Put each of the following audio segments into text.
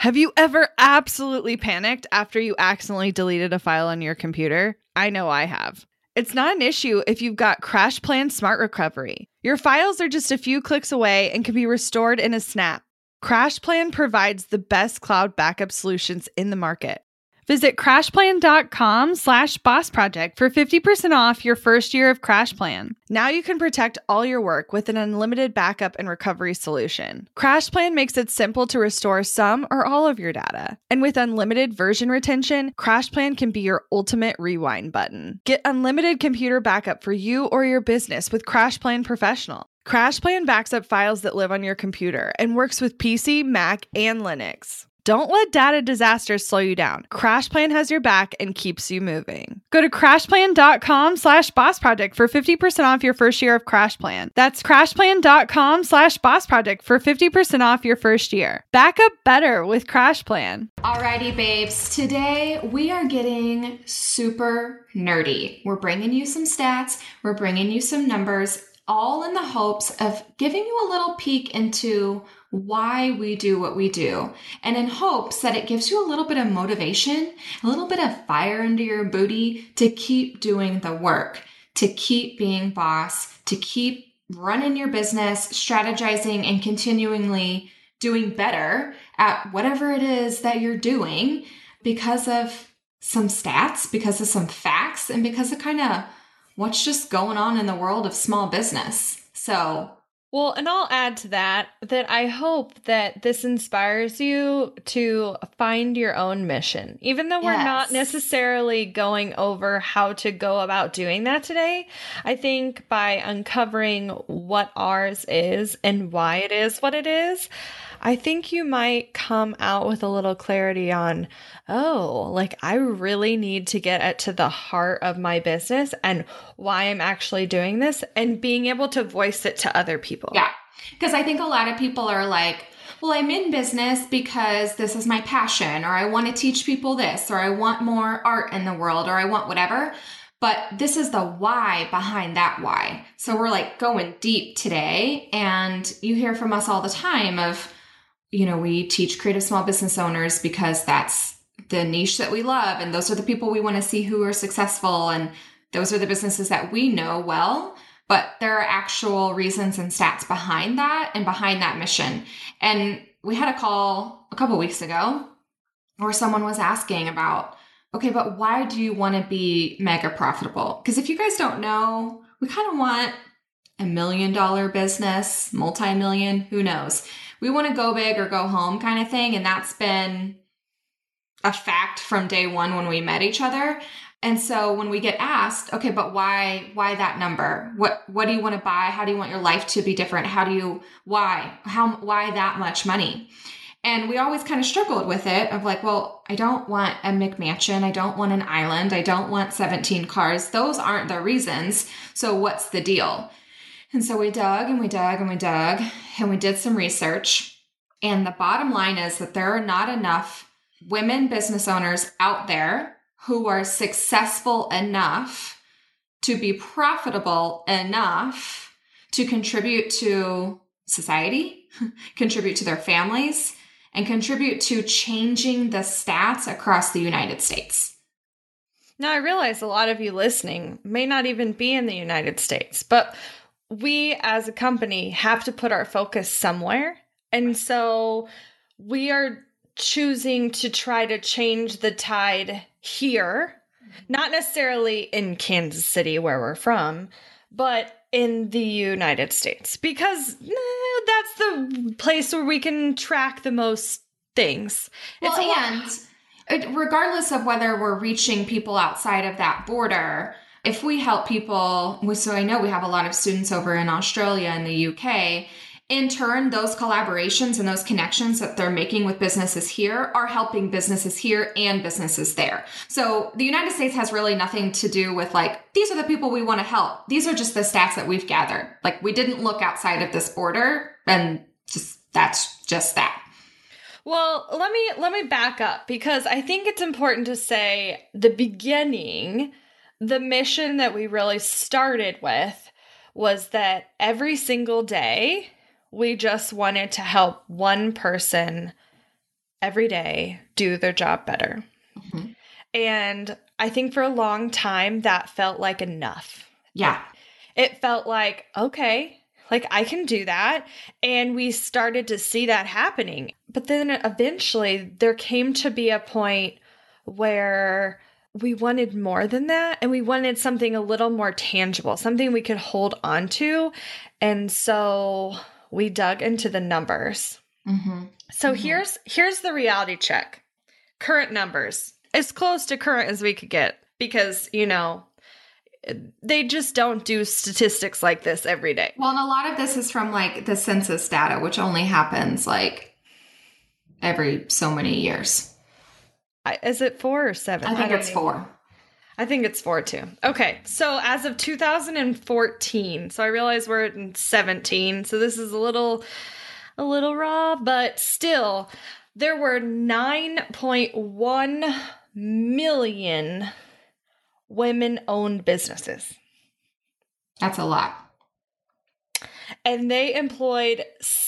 Have you ever absolutely panicked after you accidentally deleted a file on your computer? I know I have. It's not an issue if you've got CrashPlan Smart Recovery. Your files are just a few clicks away and can be restored in a snap. CrashPlan provides the best cloud backup solutions in the market. Visit crashplan.com/bossproject for 50% off your first year of CrashPlan. Now you can protect all your work with an unlimited backup and recovery solution. CrashPlan makes it simple to restore some or all of your data. And with unlimited version retention, CrashPlan can be your ultimate rewind button. Get unlimited computer backup for you or your business with CrashPlan Professional. CrashPlan backs up files that live on your computer and works with PC, Mac, and Linux. Don't let data disasters slow you down. CrashPlan has your back and keeps you moving. Go to crashplan.com/bossproject for 50% off your first year of CrashPlan. That's crashplan.com/bossproject for 50% off your first year. Back up better with CrashPlan. Alrighty, babes. Today we are getting super nerdy. We're bringing you some stats. We're bringing you some numbers, all in the hopes of giving you a little peek into why we do what we do, and in hopes that it gives you a little bit of motivation, a little bit of fire under your booty to keep doing the work, to keep being boss, to keep running your business, strategizing, and continually doing better at whatever it is that you're doing because of some stats, because of some facts, and because of kind of what's just going on in the world of small business. Well, and I'll add to that I hope that this inspires you to find your own mission. Even though we're not necessarily going over how to go about doing that today, I think by uncovering what ours is and why it is what it is, I think you might come out with a little clarity on, I really need to get to the heart of my business and why I'm actually doing this and being able to voice it to other people. Yeah. Because I think a lot of people are like, well, I'm in business because this is my passion, or I want to teach people this, or I want more art in the world, or I want whatever. But this is the why behind that why. So we're like going deep today, and you hear from us all the time of, we teach creative small business owners because that's the niche that we love. And those are the people we want to see who are successful. And those are the businesses that we know well. But there are actual reasons and stats behind that and behind that mission. And we had a call a couple weeks ago where someone was asking about, okay, but why do you want to be mega profitable? Because if you guys don't know, we kind of want $1 million business, multi-million, who knows? We want to go big or go home kind of thing. And that's been a fact from day one when we met each other. And so when we get asked, okay, but why that number? What do you want to buy? How do you want your life to be different? Why that much money? And we always kind of struggled with it of like, well, I don't want a McMansion. I don't want an island. I don't want 17 cars. Those aren't the reasons. So what's the deal? And so we dug and we dug and we dug and we did some research. And the bottom line is that there are not enough women business owners out there who are successful enough to be profitable enough to contribute to society, contribute to their families, and contribute to changing the stats across the United States. Now, I realize a lot of you listening may not even be in the United States, but we as a company have to put our focus somewhere. And so we are choosing to try to change the tide here, not necessarily in Kansas City where we're from, but in the United States, because that's the place where we can track the most things. Well, and regardless of whether we're reaching people outside of that border, if we help people, so I know we have a lot of students over in Australia and the UK, in turn, those collaborations and those connections that they're making with businesses here are helping businesses here and businesses there. So the United States has really nothing to do with like, these are the people we want to help. These are just the stats that we've gathered. Like we didn't look outside of this border, and that's just that. Well, let me back up, because I think it's important to say the beginning, the mission that we really started with was that every single day we just wanted to help one person every day do their job better. Mm-hmm. And I think for a long time that felt like enough. Yeah. It felt like, okay, like I can do that. And we started to see that happening. But then eventually there came to be a point where we wanted more than that. And we wanted something a little more tangible, something we could hold on to. And so we dug into the numbers. Mm-hmm. So here's the reality check. Current numbers. As close to current as we could get because, they just don't do statistics like this every day. Well, and a lot of this is from like the census data, which only happens like every so many years. Is it 4 or 7? I think it's 4. I think it's 4 too. Okay, so as of 2014, so I realize we're in 17, so this is a little raw, but still, there were 9.1 million women-owned businesses. That's a lot. And they employed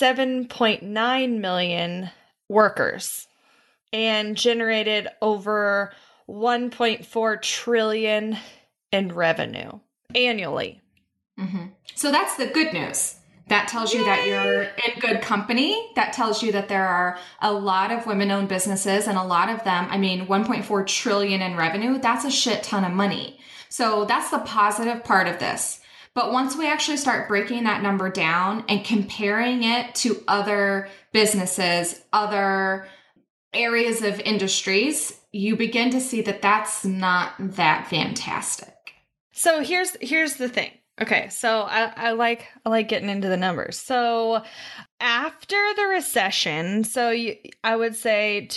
7.9 million workers and generated over 1.4 trillion in revenue annually. Mm-hmm. So that's the good news. That tells you that you're in good company. That tells you that there are a lot of women-owned businesses, and a lot of them, 1.4 trillion in revenue, that's a shit ton of money. So that's the positive part of this. But once we actually start breaking that number down and comparing it to other businesses, other areas of industries, you begin to see that that's not that fantastic. So here's the thing. Okay, so I like getting into the numbers. So after the recession, I would say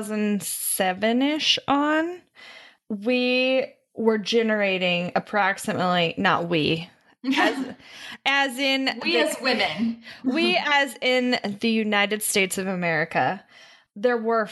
2007-ish on, we were generating approximately, not we, as in as women. We as in the United States of America, there were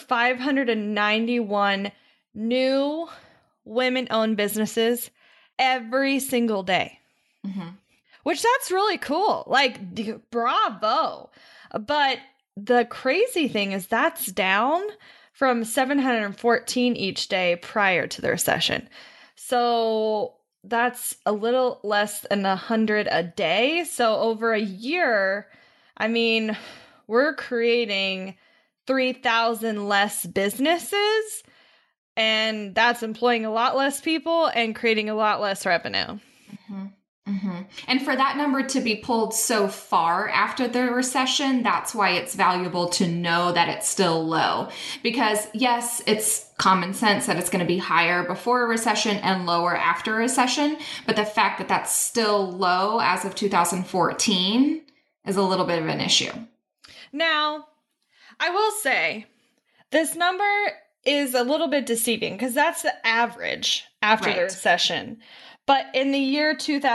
591 new women-owned businesses every single day. Mm-hmm. Which that's really cool. Like, bravo. But the crazy thing is that's down from 714 each day prior to the recession. So that's a little less than 100 a day. So over a year, we're creating 3,000 less businesses, and that's employing a lot less people and creating a lot less revenue. Mm-hmm. Mm-hmm. And for that number to be pulled so far after the recession, that's why it's valuable to know that it's still low. Because yes, it's common sense that it's going to be higher before a recession and lower after a recession. But the fact that that's still low as of 2014 is a little bit of an issue. Now, I will say this number is a little bit deceiving because that's the average after the recession. But in the year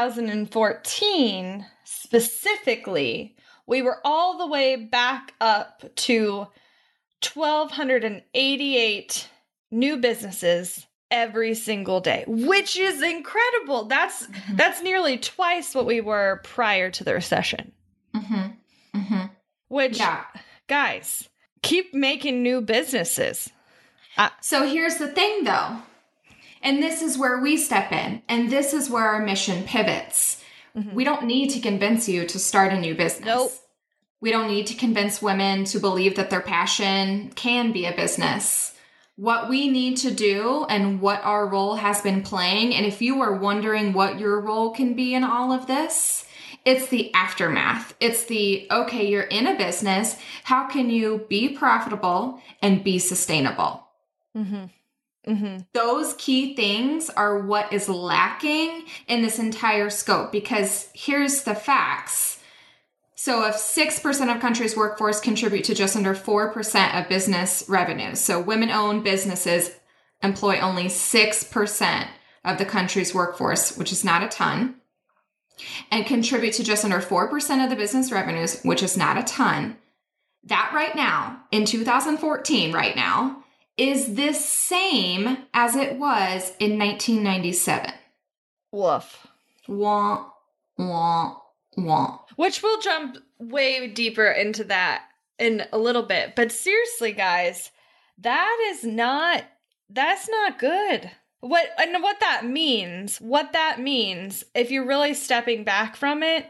2014, specifically, we were all the way back up to 1,288 new businesses every single day, which is incredible. That's nearly twice what we were prior to the recession. Mm-hmm. Mm-hmm. Which, guys, keep making new businesses. So here's the thing, though. And this is where we step in, and this is where our mission pivots. Mm-hmm. We don't need to convince you to start a new business. Nope. We don't need to convince women to believe that their passion can be a business. What we need to do and what our role has been playing, and if you are wondering what your role can be in all of this, it's the aftermath. It's okay, you're in a business. How can you be profitable and be sustainable? Mm-hmm. Mm-hmm. Those key things are what is lacking in this entire scope, because here's the facts. So if 6% of country's workforce contribute to just under 4% of business revenue, so women-owned businesses employ only 6% of the country's workforce, which is not a ton, and contribute to just under 4% of the business revenues, which is not a ton. That right now, in 2014 right now, is this same as it was in 1997. Woof. Wah, wah, wah. Which we'll jump way deeper into that in a little bit. But seriously, guys, that's not good. What that means, if you're really stepping back from it,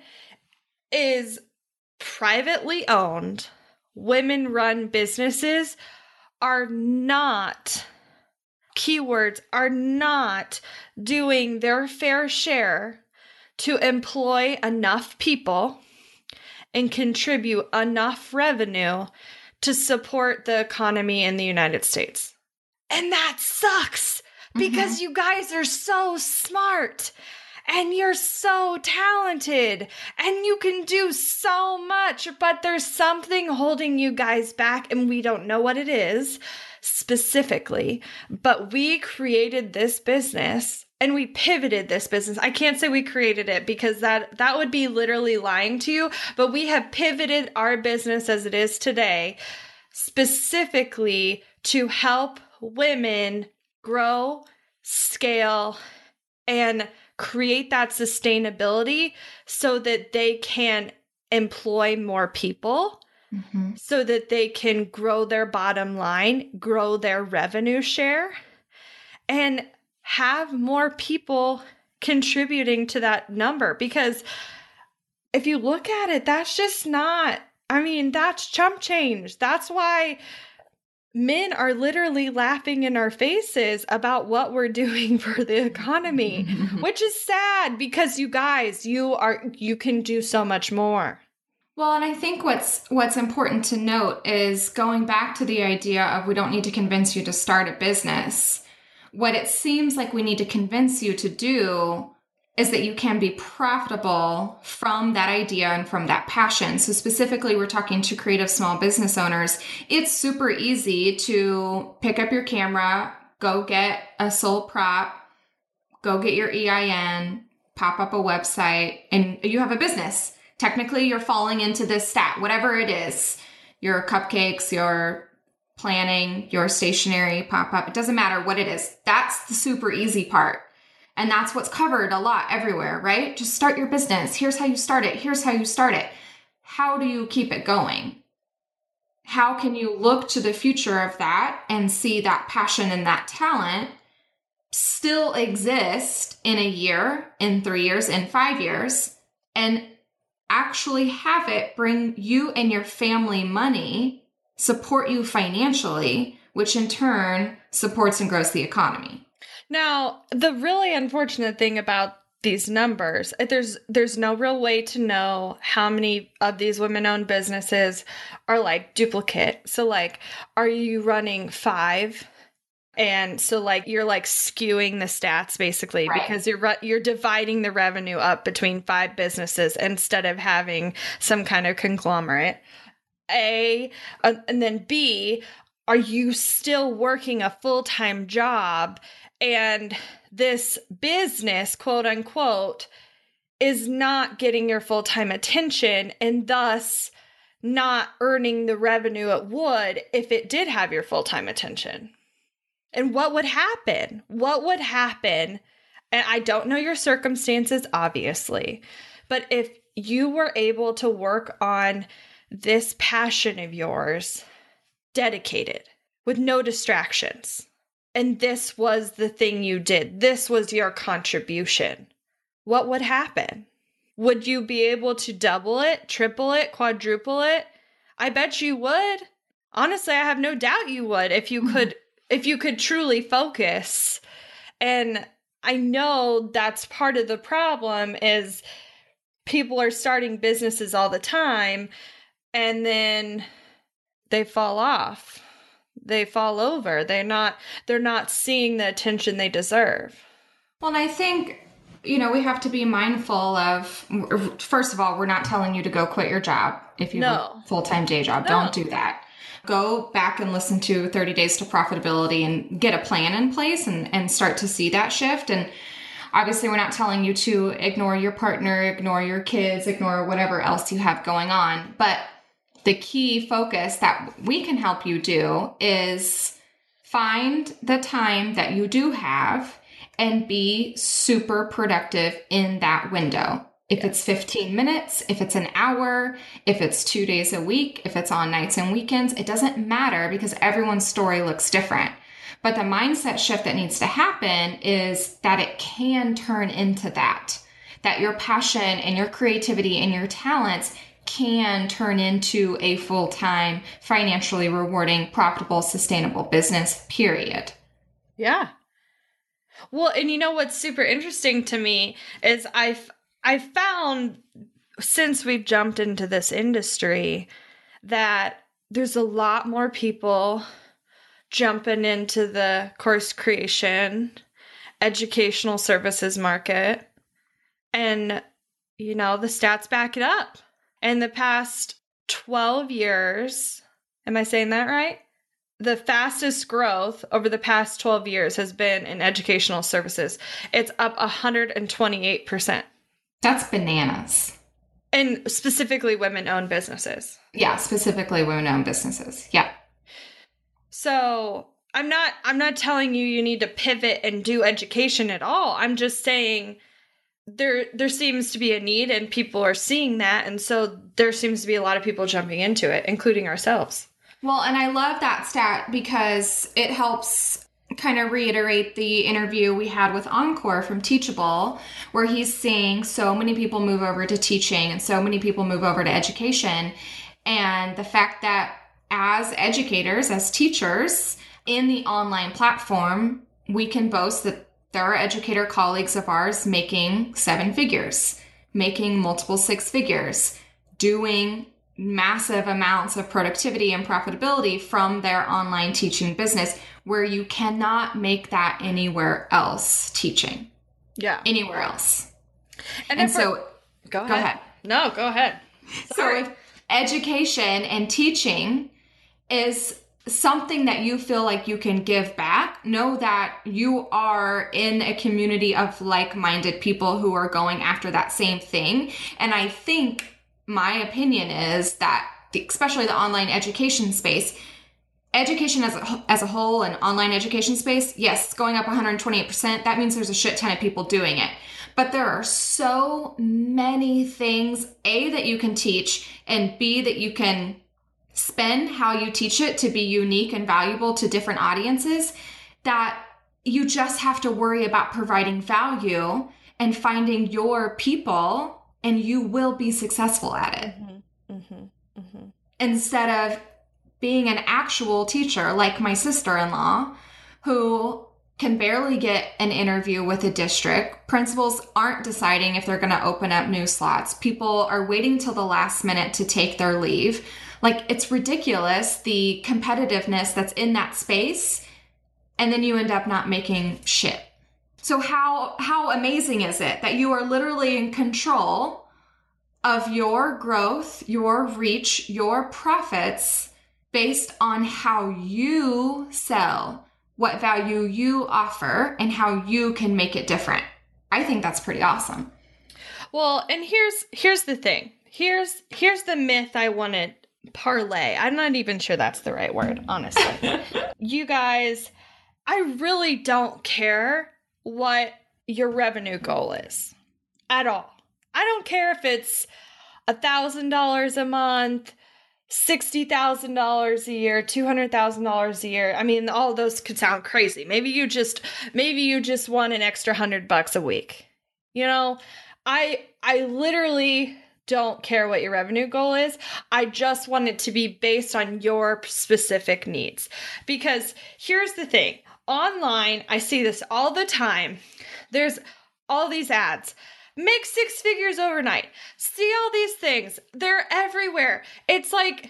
is privately owned, women-run businesses are not, keywords, are not doing their fair share to employ enough people and contribute enough revenue to support the economy in the United States. And that sucks because you guys are so smart and you're so talented and you can do so much, but there's something holding you guys back and we don't know what it is specifically, but we created this business and we pivoted this business. I can't say we created it because that would be literally lying to you, but we have pivoted our business as it is today specifically to help women grow, scale, and create that sustainability so that they can employ more people, so that they can grow their bottom line, grow their revenue share, and have more people contributing to that number. Because if you look at it, that's just not, that's chump change. That's why men are literally laughing in our faces about what we're doing for the economy, which is sad because you guys, you can do so much more. Well, and I think what's important to note is going back to the idea of we don't need to convince you to start a business. What it seems like we need to convince you to do is that you can be profitable from that idea and from that passion. So specifically, we're talking to creative small business owners. It's super easy to pick up your camera, go get a sole prop, go get your EIN, pop up a website, and you have a business. Technically, you're falling into this stat, whatever it is, your cupcakes, your planning, your stationery, pop-up, it doesn't matter what it is. That's the super easy part. And that's what's covered a lot everywhere, right? Just start your business. Here's how you start it. Here's how you start it. How do you keep it going? How can you look to the future of that and see that passion and that talent still exist in a year, in 3 years, in 5 years, and actually have it bring you and your family money, support you financially, which in turn supports and grows the economy. Now, the really unfortunate thing about these numbers, there's no real way to know how many of these women-owned businesses are like duplicate. So like, are you running 5? And so like you're like skewing the stats basically, right? Because you're dividing the revenue up between 5 businesses instead of having some kind of conglomerate. A, and then B, are you still working a full-time job and this business, quote unquote, is not getting your full-time attention and thus not earning the revenue it would if it did have your full-time attention? And what would happen? What would happen? And I don't know your circumstances, obviously, but if you were able to work on this passion of yours, dedicated, with no distractions, and this was the thing you did, this was your contribution, what would happen? Would you be able to double it, triple it, quadruple it? I bet you would. Honestly, I have no doubt you would if you could truly focus. And I know that's part of the problem is people are starting businesses all the time and then they fall off. They fall over. They're not seeing the attention they deserve. Well, and I think, we have to be mindful of, first of all, we're not telling you to go quit your job if you have a full-time day job. No. Don't do that. Go back and listen to 30 Days to Profitability and get a plan in place and start to see that shift. And obviously, we're not telling you to ignore your partner, ignore your kids, ignore whatever else you have going on. But the key focus that we can help you do is find the time that you do have and be super productive in that window. If it's 15 minutes, if it's an hour, if it's 2 days a week, if it's on nights and weekends, it doesn't matter because everyone's story looks different. But the mindset shift that needs to happen is that it can turn into that your passion and your creativity and your talents can turn into a full-time, financially rewarding, profitable, sustainable business, period. Yeah. Well, and you know what's super interesting to me is I've found since we've jumped into this industry that there's a lot more people jumping into the course creation, educational services market. And, you know, the stats back it up. In the past 12 years, am I saying that right? The fastest growth over the past 12 years has been in educational services. It's up 128%. That's bananas. And specifically women-owned businesses. Yeah, specifically women-owned businesses. Yeah. So I'm not telling you need to pivot and do education at all. I'm just saying there seems to be a need and people are seeing that. And so there seems to be a lot of people jumping into it, including ourselves. Well, and I love that stat because it helps kind of reiterate the interview we had with Encore from Teachable, where he's saying so many people move over to teaching and so many people move over to education. And the fact that as educators, as teachers in the online platform, we can boast that there are educator colleagues of ours making 7 figures, making multiple 6 figures, doing massive amounts of productivity and profitability from their online teaching business, where you cannot make that anywhere else teaching. Yeah. Anywhere else. And so, go ahead. No, go ahead. Sorry. So if education and teaching is something that you feel like you can give back, know that you are in a community of like-minded people who are going after that same thing. And I think my opinion is that, especially the online education space, education as a whole and online education space, yes, it's going up 128%. That means there's a shit ton of people doing it. But there are so many things, A, that you can teach, and B, that you can spend how you teach it to be unique and valuable to different audiences, that you just have to worry about providing value and finding your people, and you will be successful at it. Mm-hmm. Mm-hmm. Mm-hmm. Instead of being an actual teacher like my sister-in-law, who can barely get an interview with a district. Principals aren't deciding if they're going to open up new slots. People are waiting till the last minute to take their leave. Like, it's ridiculous, the competitiveness that's in that space, and then you end up not making shit. So how amazing is it that you are literally in control of your growth, your reach, your profits based on how you sell, what value you offer, and how you can make it different. I think that's pretty awesome. Well, and here's the thing. Here's the myth I want to parlay. I'm not even sure that's the right word, honestly. You guys, I really don't care what your revenue goal is at all. I don't care if it's $1,000 a month, $60,000 a year, $200,000 a year. I mean, all those could sound crazy. Maybe you just want an extra $100 a week. You know, I literally don't care what your revenue goal is. I just want it to be based on your specific needs. Because here's the thing. Online, I see this all the time. There's all these ads. Make 6 figures overnight. See all these things. They're everywhere. It's like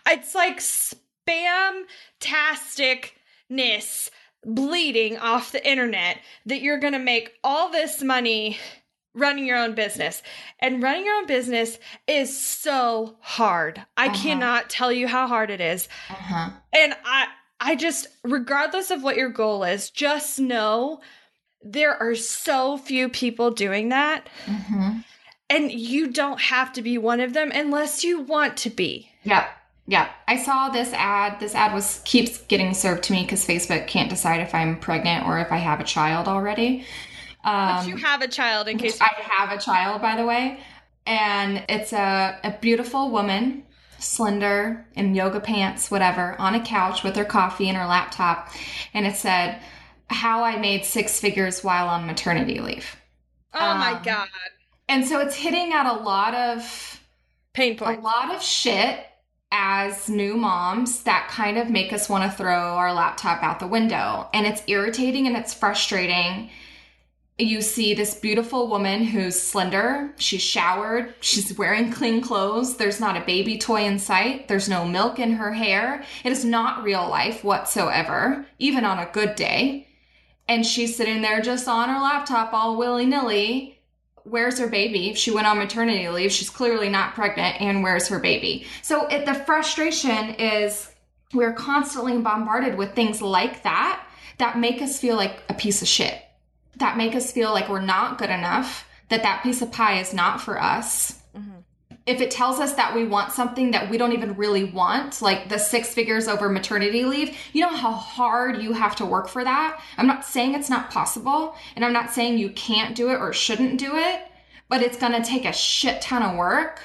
spam-tasticness bleeding off the internet that you're going to make all this money running your own business. And running your own business is so hard. I cannot tell you how hard it is. And I just, regardless of what your goal is, just know there are so few people doing that. And you don't have to be one of them unless you want to be. Yep. I saw this ad. This ad keeps getting served to me because Facebook can't decide if I'm pregnant or if I have a child already. But you have a child in case I have a child, by the way. And it's a beautiful woman, slender, in yoga pants, whatever, on a couch with her coffee and her laptop. And it said, "How I made six figures while on maternity leave." Oh my God. And so it's hitting at a lot of pain points, a lot of shit as new moms that kind of make us want to throw our laptop out the window. And it's irritating and it's frustrating. You see this beautiful woman who's slender. She's showered. She's wearing clean clothes. There's not a baby toy in sight. There's no milk in her hair. It is not real life whatsoever, even on a good day. And she's sitting there just on her laptop all willy-nilly. Where's her baby? If she went on maternity leave, she's clearly not pregnant, and where's her baby? So the frustration is we're constantly bombarded with things like that make us feel like a piece of shit, that make us feel like we're not good enough, that piece of pie is not for us. If it tells us that we want something that we don't even really want, like the 6 figures over maternity leave, you know how hard you have to work for that? I'm not saying it's not possible, and I'm not saying you can't do it or shouldn't do it, but it's going to take a shit ton of work.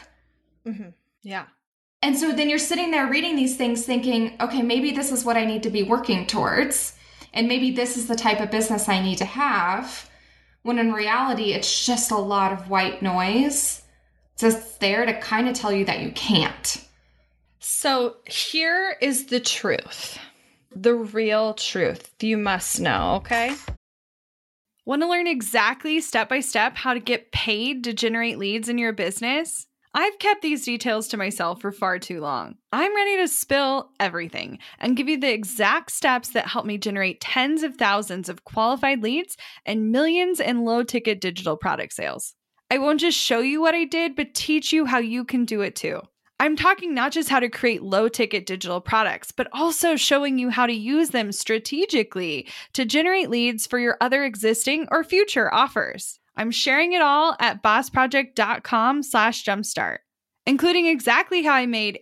Yeah. And so then you're sitting there reading these things thinking, okay, maybe this is what I need to be working towards, and maybe this is the type of business I need to have, when in reality, it's just a lot of white noise just there to kind of tell you that you can't. So here is the truth, the real truth you must know, okay? Want to learn exactly step by step how to get paid to generate leads in your business? I've kept these details to myself for far too long. I'm ready to spill everything and give you the exact steps that help me generate tens of thousands of qualified leads and millions in low-ticket digital product sales. I won't just show you what I did, but teach you how you can do it too. I'm talking not just how to create low-ticket digital products, but also showing you how to use them strategically to generate leads for your other existing or future offers. I'm sharing it all at bossproject.com/jumpstart, including exactly how I made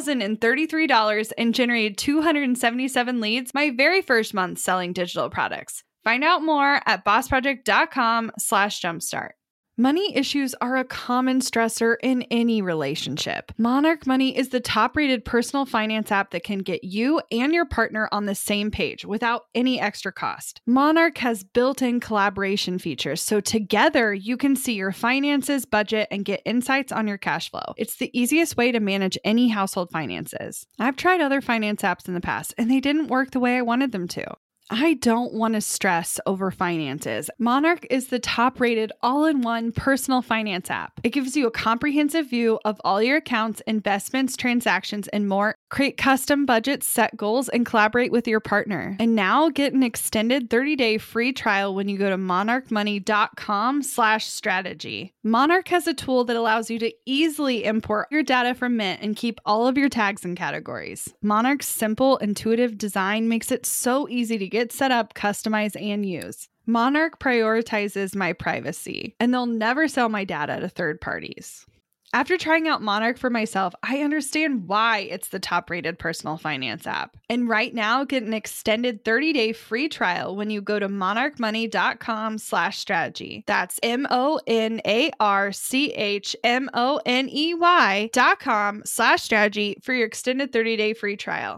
$8,033 and generated 277 leads my very first month selling digital products. Find out more at bossproject.com/jumpstart. Money issues are a common stressor in any relationship. Monarch Money is the top-rated personal finance app that can get you and your partner on the same page without any extra cost. Monarch has built-in collaboration features, so together you can see your finances, budget, and get insights on your cash flow. It's the easiest way to manage any household finances. I've tried other finance apps in the past, and they didn't work the way I wanted them to. I don't want to stress over finances. Monarch is the top-rated all-in-one personal finance app. It gives you a comprehensive view of all your accounts, investments, transactions, and more. Create custom budgets, set goals, and collaborate with your partner. And now get an extended 30-day free trial when you go to monarchmoney.com/strategy. Monarch has a tool that allows you to easily import your data from Mint and keep all of your tags and categories. Monarch's simple, intuitive design makes it so easy to get set up, customize, and use. Monarch prioritizes my privacy, and they'll never sell my data to third parties. After trying out Monarch for myself, I understand why it's the top-rated personal finance app. And right now, get an extended 30-day free trial when you go to monarchmoney.com/strategy. That's monarchmoney.com/strategy for your extended 30-day free trial.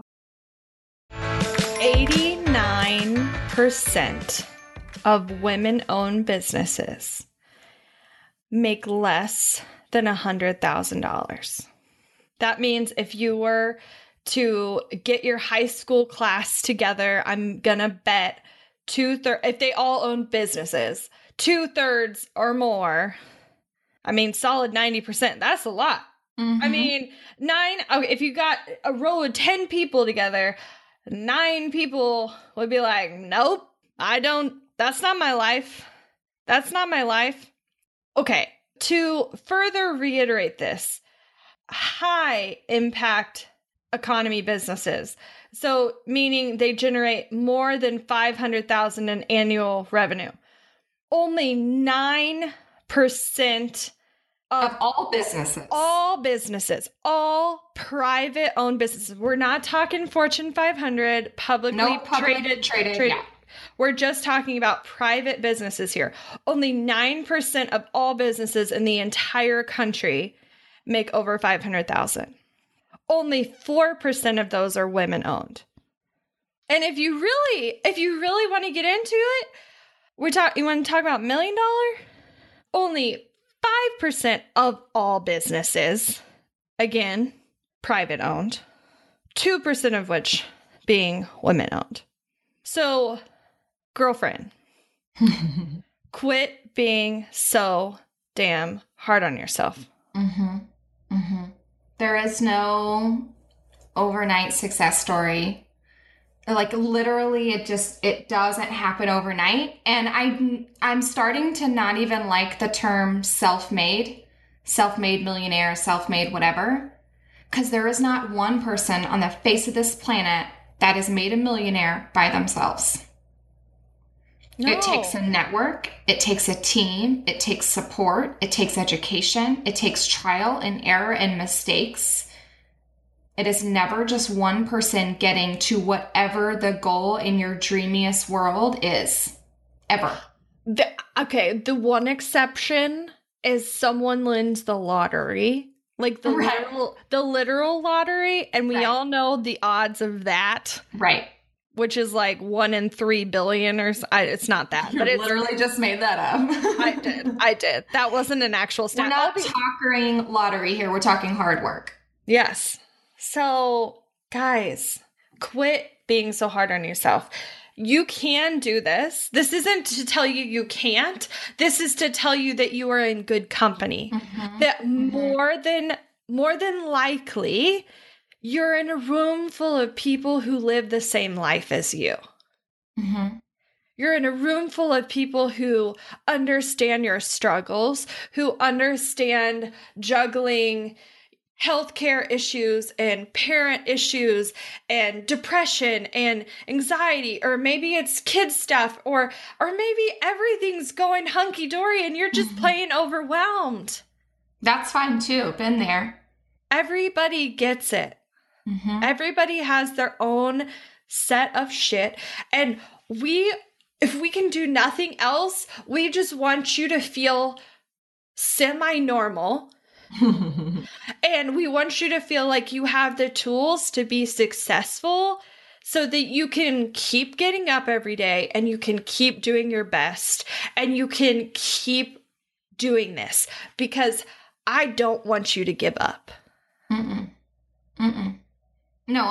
89% of women-owned businesses make less than $100,000. That means if you were to get your high school class together, I'm gonna bet if they all own businesses, 2/3 or more, I mean, solid 90%, that's a lot. I mean, if you got a row of 10 people together, 9 people would be like, nope, that's not my life. That's not my life. Okay, to further reiterate this, high impact economy businesses, so meaning they generate more than $500,000 in annual revenue, only 9% of all businesses, all private owned businesses. We're not talking Fortune 500, publicly traded. Yeah. We're just talking about private businesses here. Only 9% of all businesses in the entire country make over 500,000. Only 4% of those are women owned. And if you really want to get into it, you want to talk about $1 million? Only 5% of all businesses, again, private owned, 2% of which being women owned. So, girlfriend, quit being so damn hard on yourself. Mm-hmm. Mm-hmm. There is no overnight success story. Like literally it doesn't happen overnight. And I'm starting to not even like the term self-made millionaire, self-made whatever, because there is not one person on the face of this planet that is made a millionaire by themselves. No. It takes a network, it takes a team, it takes support, it takes education, it takes trial and error and mistakes. It is never just one person getting to whatever the goal in your dreamiest world is. Ever. The one exception is someone wins the lottery. Like the literal lottery. And we all know the odds of that. Right. Which is like 1 in 3 billion or it's not that. But it's literally just made that up. I did. That wasn't an actual stat. We're not talking lottery here. We're talking hard work. Yes. So, guys, quit being so hard on yourself. You can do this. This isn't to tell you you can't. This is to tell you that you are in good company. Mm-hmm. That more than likely, you're in a room full of people who live the same life as you. Mm-hmm. You're in a room full of people who understand your struggles, who understand juggling healthcare issues and parent issues and depression and anxiety, or maybe it's kid stuff, or maybe everything's going hunky-dory and you're just plain overwhelmed. That's fine too. Been there. Everybody gets it. Mm-hmm. Everybody has their own set of shit. And if we can do nothing else, we just want you to feel semi-normal. And we want you to feel like you have the tools to be successful so that you can keep getting up every day and you can keep doing your best and you can keep doing this, because I don't want you to give up. Mm-mm. Mm-mm. No,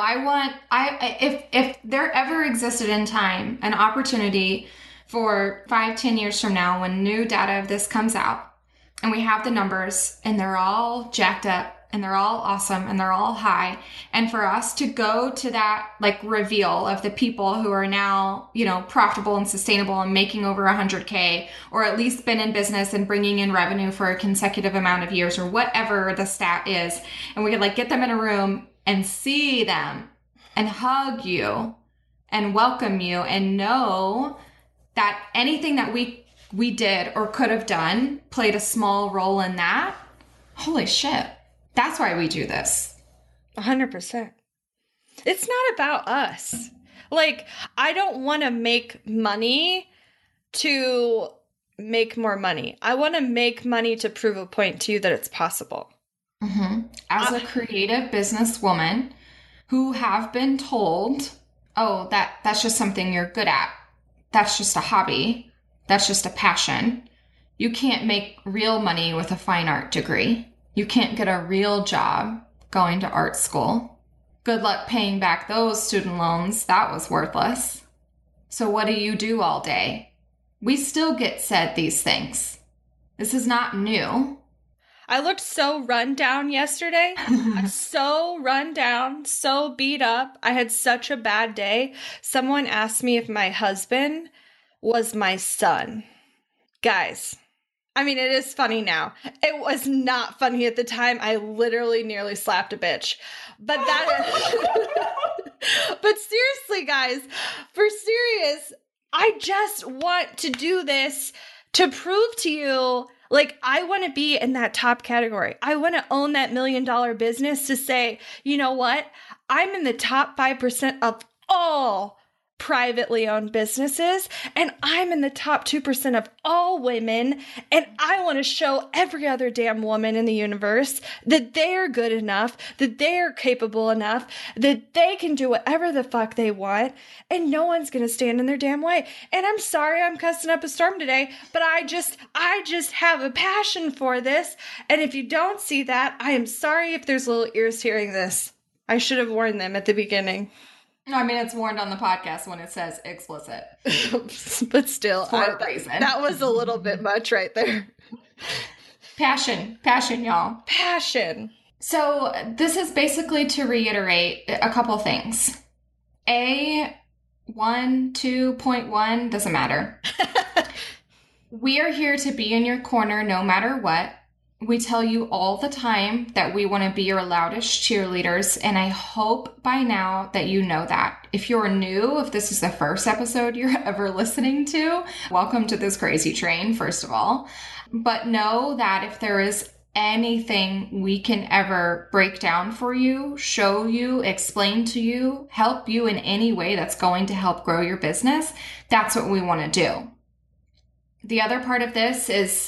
if there ever existed in time an opportunity for 5-10 years from now, when new data of this comes out, and we have the numbers and they're all jacked up and they're all awesome and they're all high, and for us to go to that like reveal of the people who are now, profitable and sustainable and making over 100K, or at least been in business and bringing in revenue for a consecutive amount of years, or whatever the stat is, and we could like get them in a room and see them and hug you and welcome you and know that anything that we did or could have done played a small role in that. Holy shit. That's why we do this. 100%. It's not about us. Like, I don't want to make money to make more money. I want to make money to prove a point to you that it's possible. Mm-hmm. As a creative businesswoman who have been told, oh, that's just something you're good at. That's just a hobby. That's just a passion. You can't make real money with a fine art degree. You can't get a real job going to art school. Good luck paying back those student loans. That was worthless. So what do you do all day? We still get said these things. This is not new. I looked so run down yesterday. So run down, so beat up. I had such a bad day. Someone asked me if my husband was my son. Guys, I mean, it is funny now. It was not funny at the time. I literally nearly slapped a bitch. But but seriously, guys, for serious, I just want to do this to prove to you, like, I want to be in that top category. I want to own that $1 million business to say, you know what? I'm in the top 5% of all privately owned businesses, and I'm in the top 2% of all women, and I want to show every other damn woman in the universe that they're good enough, that they're capable enough, that they can do whatever the fuck they want, and no one's gonna stand in their damn way. And I'm sorry I'm cussing up a storm today, but I just have a passion for this, and if you don't see that, I am sorry if there's little ears hearing this. I should have warned them at the beginning. No, I mean, it's warned on the podcast when it says explicit. But still, for a reason. That was a little bit much right there. Passion, y'all. Passion. So this is basically to reiterate a couple things. 2.1, doesn't matter. We are here to be in your corner no matter what. We tell you all the time that we want to be your loudest cheerleaders, and I hope by now that you know that. If you're new, if this is the first episode you're ever listening to, welcome to this crazy train, first of all. But know that if there is anything we can ever break down for you, show you, explain to you, help you in any way that's going to help grow your business, that's what we want to do. The other part of this is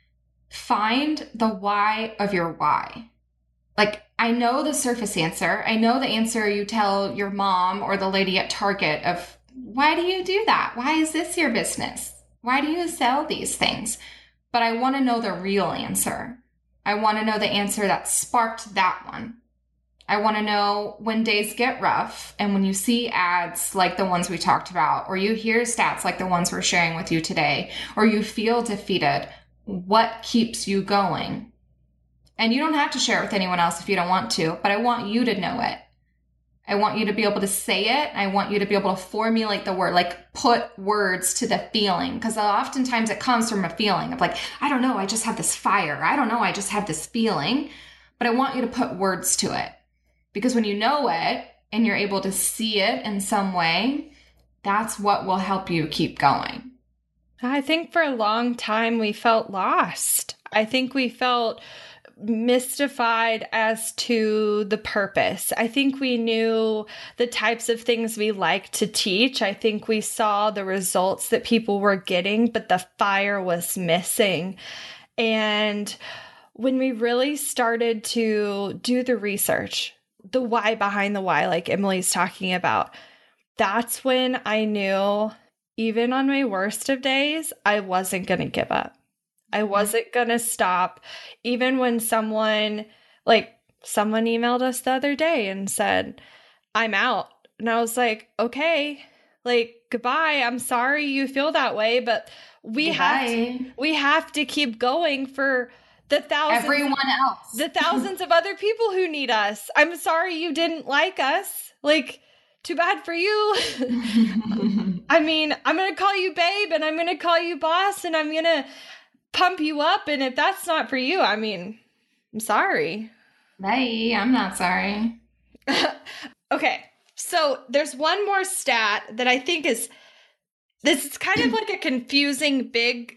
find the why of your why. Like, I know the surface answer. I know the answer you tell your mom or the lady at Target of, why do you do that? Why is this your business? Why do you sell these things? But I want to know the real answer. I want to know the answer that sparked that one. I want to know when days get rough and when you see ads like the ones we talked about, or you hear stats like the ones we're sharing with you today, or you feel defeated, what keeps you going? And you don't have to share it with anyone else if you don't want to, but I want you to know it. I want you to be able to say it. I want you to be able to formulate the word, like put words to the feeling. Because oftentimes it comes from a feeling of like, I don't know, I just have this fire. I don't know, I just have this feeling. But I want you to put words to it. Because when you know it and you're able to see it in some way, that's what will help you keep going. I think for a long time we felt lost. I think we felt mystified as to the purpose. I think we knew the types of things we like to teach. I think we saw the results that people were getting, but the fire was missing. And when we really started to do the research, the why behind the why, like Emily's talking about, that's when I knew, even on my worst of days, I wasn't going to give up. I wasn't going to stop. Even when someone emailed us the other day and said, I'm out. And I was like, okay, like, goodbye. I'm sorry you feel that way, but we have to keep going for the thousands of other people who need us. I'm sorry you didn't like us. Like, too bad for you. I mean, I'm going to call you babe, and I'm going to call you boss, and I'm going to pump you up. And if that's not for you, I mean, I'm sorry. Bye. I'm not sorry. Okay. So there's one more stat that I think is kind of like a confusing, big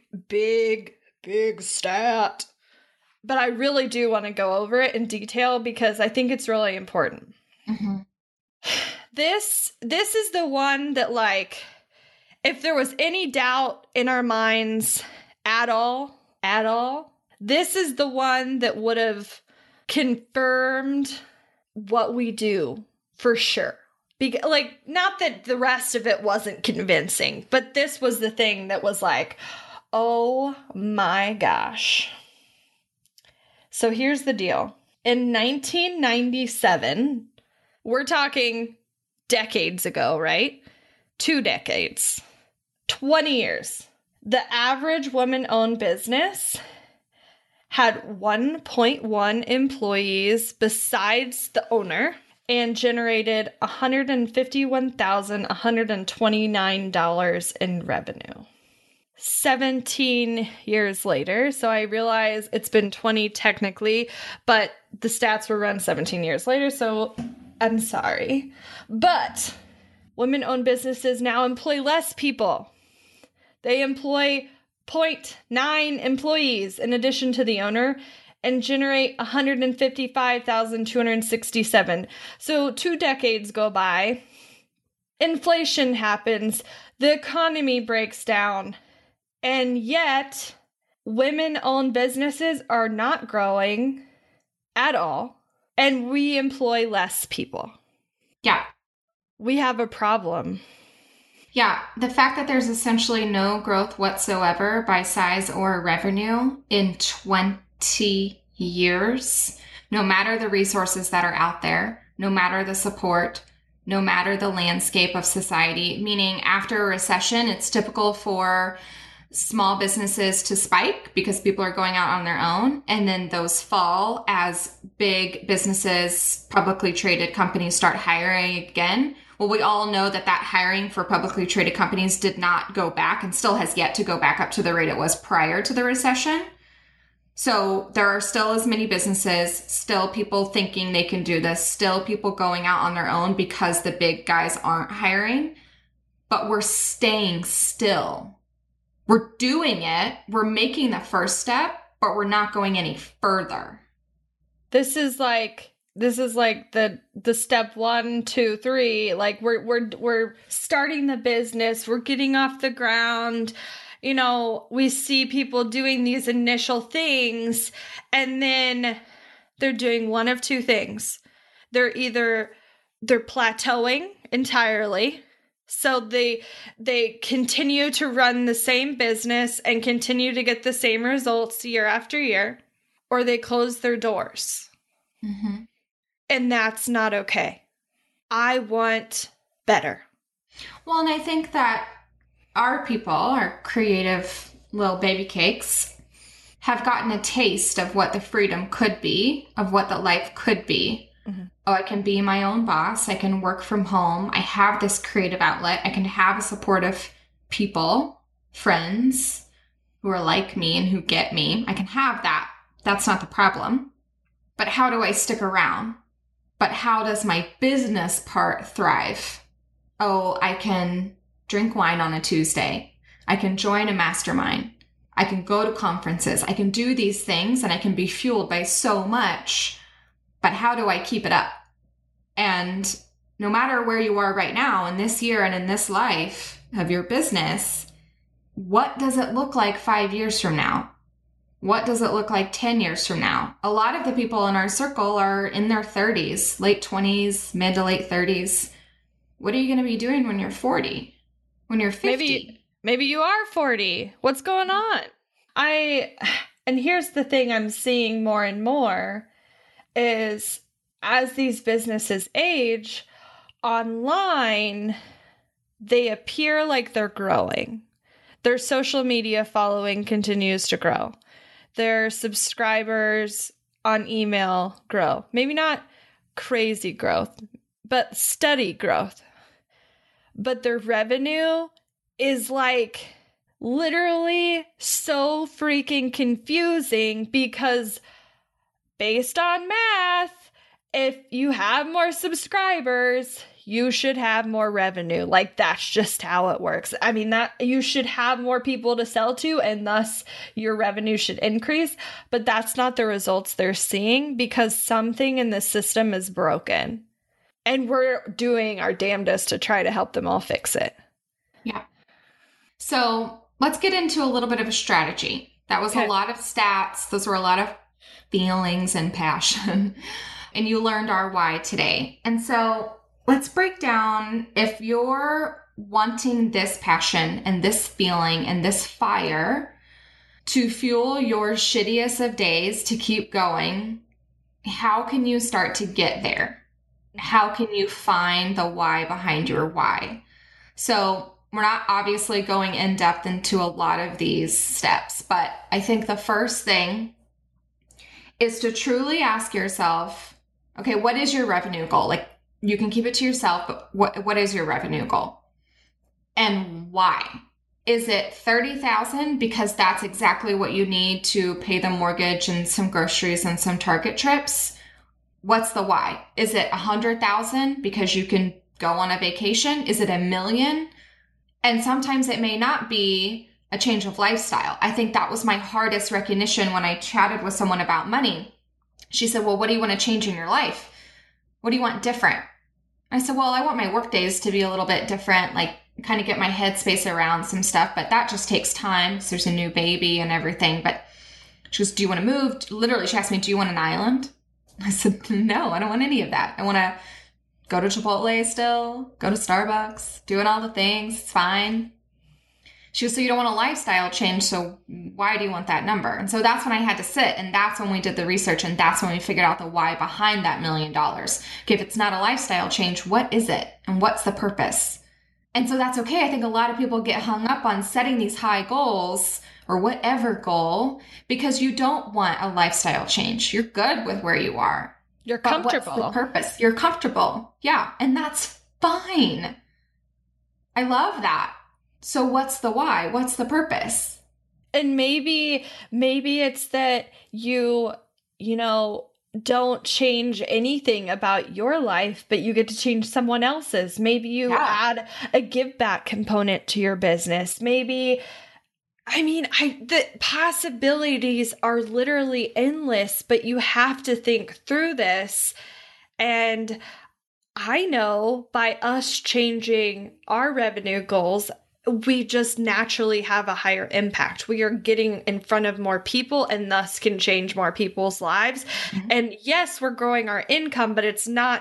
stat. But I really do want to go over it in detail because I think it's really important. Mm-hmm. This is the one that, like, if there was any doubt in our minds at all, this is the one that would have confirmed what we do for sure. Like, not that the rest of it wasn't convincing, but this was the thing that was like, oh my gosh. So here's the deal. In 1997, we're talking decades ago, right? 2 decades, 20 years. The average woman-owned business had 1.1 employees besides the owner and generated $151,129 in revenue. 17 years later, so I realize it's been 20 technically, but the stats were run 17 years later, so I'm sorry. But women-owned businesses now employ less people. They employ 0.9 employees in addition to the owner and generate $155,267. So 2 decades go by, inflation happens, the economy breaks down, and yet women-owned businesses are not growing at all, and we employ less people. Yeah. We have a problem. Yeah, the fact that there's essentially no growth whatsoever by size or revenue in 20 years, no matter the resources that are out there, no matter the support, no matter the landscape of society, meaning after a recession, it's typical for small businesses to spike because people are going out on their own, and then those fall as big businesses, publicly traded companies start hiring again. Well, we all know that hiring for publicly traded companies did not go back and still has yet to go back up to the rate it was prior to the recession. So there are still as many businesses, still people thinking they can do this, still people going out on their own because the big guys aren't hiring, but we're staying still. We're doing it. We're making the first step, but we're not going any further. This is like the step 1, 2, 3. Like we're starting the business. We're getting off the ground. You know, we see people doing these initial things, and then they're doing one of two things. They're plateauing entirely. So they continue to run the same business and continue to get the same results year after year, or they close their doors. Mm-hmm. And that's not okay. I want better. Well, and I think that our people, our creative little baby cakes, have gotten a taste of what the freedom could be, of what the life could be. Mm-hmm. Oh, I can be my own boss. I can work from home. I have this creative outlet. I can have a supportive people, friends who are like me and who get me. I can have that. That's not the problem. But how do I stick around? But how does my business part thrive? Oh, I can drink wine on a Tuesday. I can join a mastermind. I can go to conferences. I can do these things and I can be fueled by so much. But how do I keep it up? And no matter where you are right now in this year and in this life of your business, what does it look like 5 years from now? What does it look like 10 years from now? A lot of the people in our circle are in their 30s, late 20s, mid to late 30s. What are you going to be doing when you're 40? When you're 50? Maybe you are 40. What's going on? And here's the thing I'm seeing more and more is as these businesses age online, they appear like they're growing. Their social media following continues to grow. Their subscribers on email grow. Maybe not crazy growth, but steady growth. But their revenue is like literally so freaking confusing because based on math, if you have more subscribers, you should have more revenue. Like that's just how it works. I mean, that you should have more people to sell to and thus your revenue should increase, but that's not the results they're seeing because something in the system is broken. And we're doing our damnedest to try to help them all fix it. Yeah. So let's get into a little bit of a strategy. That was a lot of stats. Those were a lot of feelings and passion. And you learned our why today. And so let's break down if you're wanting this passion and this feeling and this fire to fuel your shittiest of days to keep going, how can you start to get there? How can you find the why behind your why? So we're not obviously going in depth into a lot of these steps, but I think the first thing is to truly ask yourself, okay, what is your revenue goal? Like you can keep it to yourself, but what is your revenue goal? And why? Is it 30,000 because that's exactly what you need to pay the mortgage and some groceries and some Target trips? What's the why? Is it 100,000 because you can go on a vacation? Is it $1 million? And sometimes it may not be a change of lifestyle. I think that was my hardest recognition when I chatted with someone about money. She said, well, what do you want to change in your life? What do you want different? I said, well, I want my work days to be a little bit different, like kind of get my headspace around some stuff, but that just takes time because there's a new baby and everything. But she goes, do you want to move? Literally, she asked me, do you want an island? I said, no, I don't want any of that. I want to go to Chipotle still, go to Starbucks, doing all the things. It's fine. She goes, so you don't want a lifestyle change, so why do you want that number? And so that's when I had to sit, and that's when we did the research, and that's when we figured out the why behind that $1 million. Okay, if it's not a lifestyle change, what is it? And what's the purpose? And so that's okay. I think a lot of people get hung up on setting these high goals or whatever goal because you don't want a lifestyle change. You're good with where you are. You're comfortable. But what's the purpose? You're comfortable. Yeah, and that's fine. I love that. So what's the why? What's the purpose? And maybe it's that you don't change anything about your life, but you get to change someone else's. Maybe you add a give back component to your business. Maybe, the possibilities are literally endless, but you have to think through this. And I know by us changing our revenue goals, we just naturally have a higher impact. We are getting in front of more people and thus can change more people's lives. Mm-hmm. And yes, we're growing our income, but it's not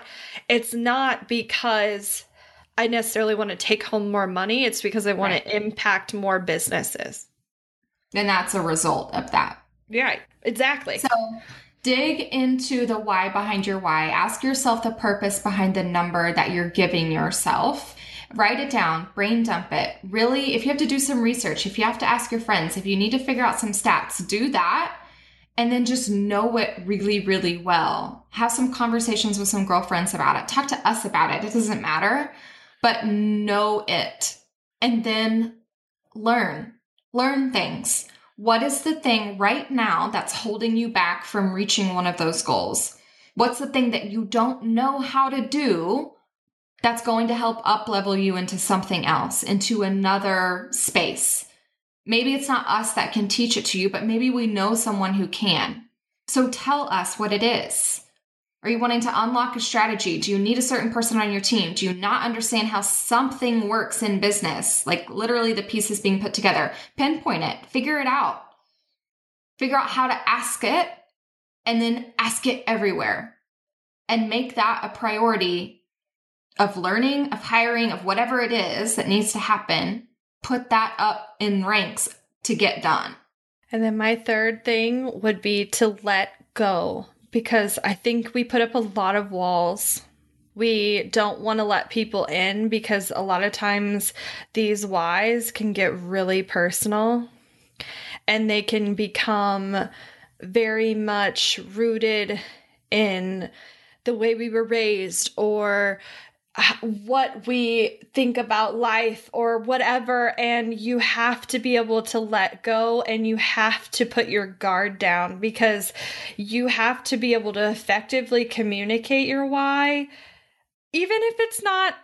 because I necessarily want to take home more money. It's because I want to impact more businesses. And that's a result of that. Yeah, exactly. So dig into the why behind your why. Ask yourself the purpose behind the number that you're giving yourself. Write it down, brain dump it. Really, if you have to do some research, if you have to ask your friends, if you need to figure out some stats, do that. And then just know it really, really well. Have some conversations with some girlfriends about it. Talk to us about it. It doesn't matter, but know it. And then learn things. What is the thing right now that's holding you back from reaching one of those goals? What's the thing that you don't know how to do that's going to help up-level you into something else, into another space? Maybe it's not us that can teach it to you, but maybe we know someone who can. So tell us what it is. Are you wanting to unlock a strategy? Do you need a certain person on your team? Do you not understand how something works in business? Like literally the pieces being put together. Pinpoint it. Figure it out. Figure out how to ask it and then ask it everywhere. And make that a priority of learning, of hiring, of whatever it is that needs to happen. Put that up in ranks to get done. And then my third thing would be to let go, because I think we put up a lot of walls. We don't want to let people in because a lot of times these whys can get really personal and they can become very much rooted in the way we were raised or what we think about life or whatever. And you have to be able to let go and you have to put your guard down because you have to be able to effectively communicate your why, even if it's not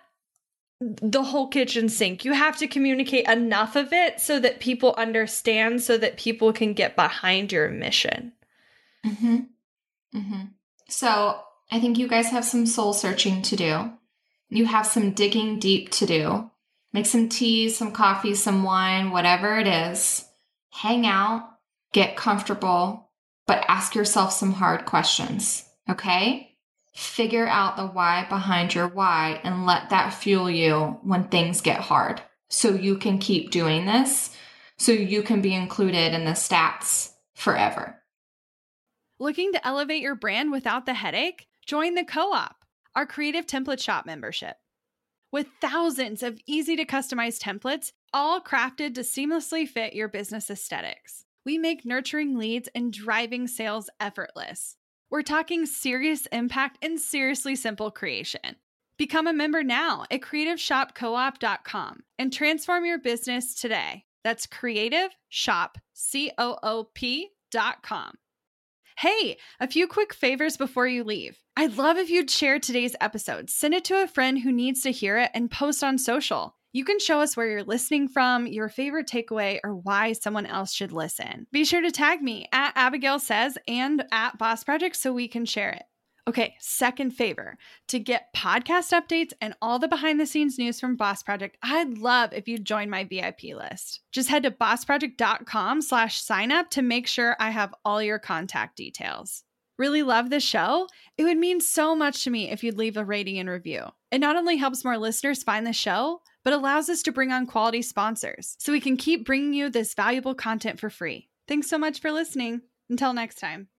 the whole kitchen sink. You have to communicate enough of it so that people understand, so that people can get behind your mission. Mm-hmm. Mm-hmm. So I think you guys have some soul searching to do. You have some digging deep to do. Make some tea, some coffee, some wine, whatever it is. Hang out, get comfortable, but ask yourself some hard questions, okay? Figure out the why behind your why and let that fuel you when things get hard so you can keep doing this, so you can be included in the stats forever. Looking to elevate your brand without the headache? Join the Co-op, our creative template shop membership. With thousands of easy to customize templates, all crafted to seamlessly fit your business aesthetics, we make nurturing leads and driving sales effortless. We're talking serious impact and seriously simple creation. Become a member now at creativeshopcoop.com and transform your business today. That's creativeshopcoop.com. Hey, a few quick favors before you leave. I'd love if you'd share today's episode, send it to a friend who needs to hear it, and post on social. You can show us where you're listening from, your favorite takeaway, or why someone else should listen. Be sure to tag me at Abigail Says and at Boss Project so we can share it. Okay, second favor, to get podcast updates and all the behind the scenes news from Boss Project, I'd love if you'd join my VIP list. Just head to bossproject.com/sign up to make sure I have all your contact details. Really love the show? It would mean so much to me if you'd leave a rating and review. It not only helps more listeners find the show, but allows us to bring on quality sponsors so we can keep bringing you this valuable content for free. Thanks so much for listening. Until next time.